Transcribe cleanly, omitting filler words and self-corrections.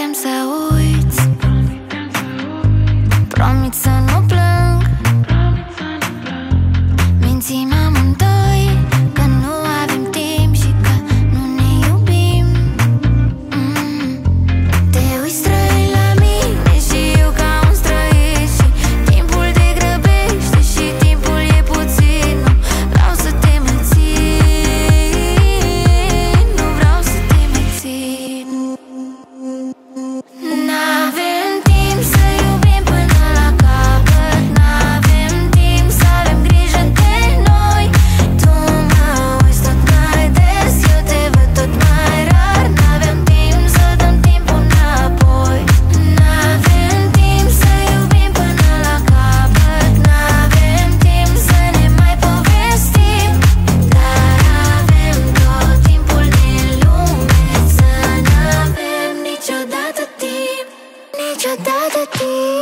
vrem să uiți. Promit să nu plâng. Mințim amândoi că nu avem timp și că nu ne iubim. Te uiți străin la mine și eu ca un străin, și timpul te grăbește și timpul e puțin. Nu vreau să te mai țin, nu vreau să te mai țin. N-avem timp să iubim până la capăt. N-avem timp să avem grijă de noi. Tu mă uiți tot mai des, eu te văd tot mai rar. N-avem timp să dăm timpul înapoi. N-avem timp să iubim până la capăt. N-avem timp să ne mai povestim. Dar avem tot timpul din lume. Să n-avem niciodată timp, niciodată timp.